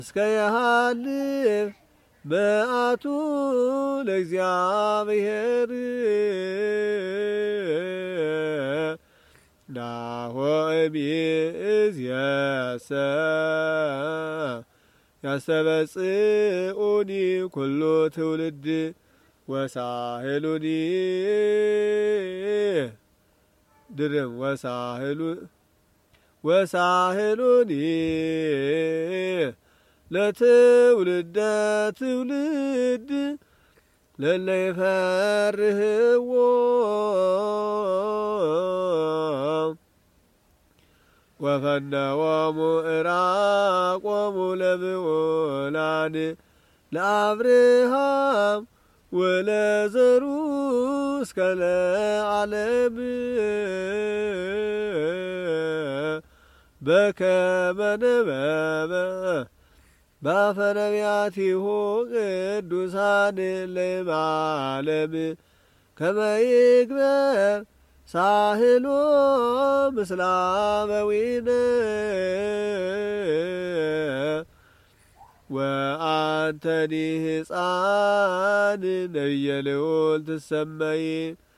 እስከ የሃልፍ በአቱ ለእግዚአብሔር ናሆ እምይእዜሰ ያስተበጽኡኒ ኩሉ ትውልድ ወሳህሉኒ ድርም ወሳህሉኒ ለትውልደ ትውልድ ለለ ይፈርህዎ ወፈነዎሙ ዕራቆሙ ለብዑላን ለአብርሃም ወለዘሩ እስከ ለዓለም በከመ ነበበ በአፈ ነቢያቲሁ ቅዱሳን ለዓለም ከመ ይግበር ሳህሎ ምስለ አበዊነ ወአንተኒ ሕፃን ነቢየ ልዑል ትሰመይ